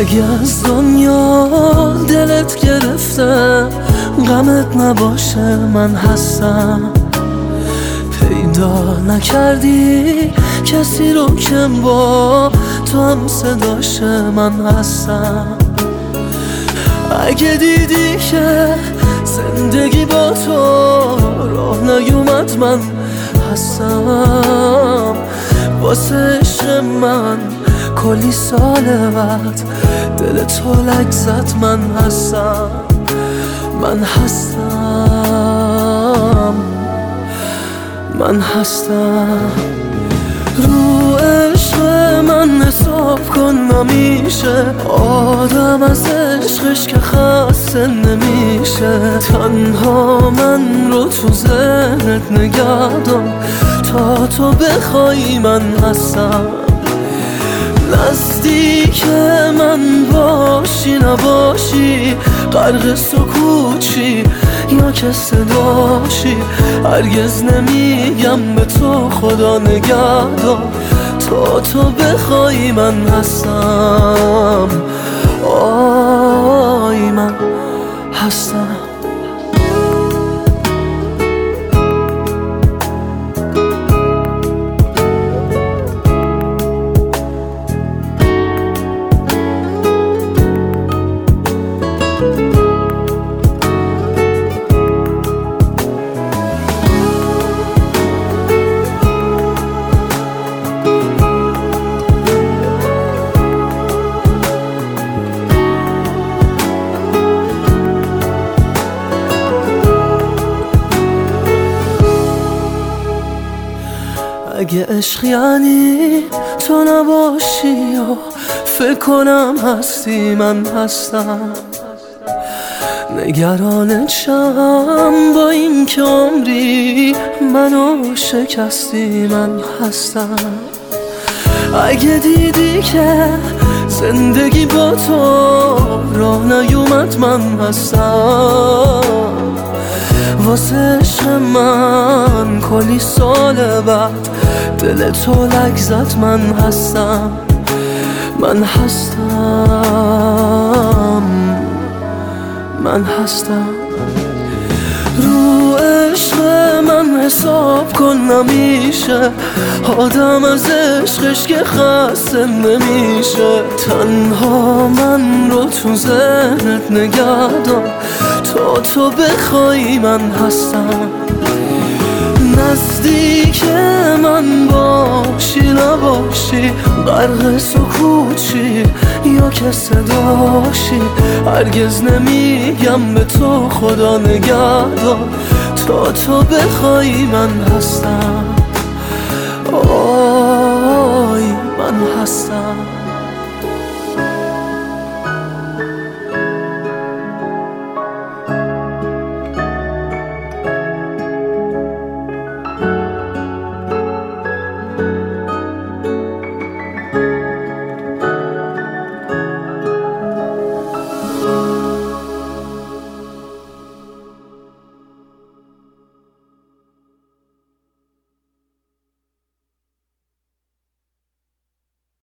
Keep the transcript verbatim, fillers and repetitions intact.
اگه از دنیا دلت گرفته غمت نباشه من هستم. پیدا نکردی کسی رو که با تو هم صداشه من هستم. اگه دیدی که زندگی با تو راه نیومد من هستم. واسه عشق من کلی سال بعد دل تو لک زد من هستم. من هستم من هستم. رو عشق من حساب کن نمیشه آدم از عشقش که خسته نمیشه. تنها من رو تو ذهنت نگه دار تا تو بخوای من هستم. نزدیک من باشی نباشی غرق سکوتشی یا که صداشی هرگز نمیگم به تو خدا نگهدار تا تو بخوای من هستم. آی من هستم. اگه عشق یعنی تو نباشی یا فکر کنم هستی من هستم. نگرانت شم با این که عمری منو شکستی من هستم. اگه دیدی که زندگی با تو راه نیومد من هستم. واسه عشق من کلی سال بعد دل تو لک زد من هستم. من هستم من هستم. رو عشق من حساب کن نمیشه آدم از عشقش که خسته نمیشه. تنها من رو تو ذهنت نگه دار تا تو بخوای من هستم. نزدیک من باشی نباشی غرق سکوتشی یا که صداشی هرگز نمیگم به تو خدا نگهدار تا تو بخوای من هستم.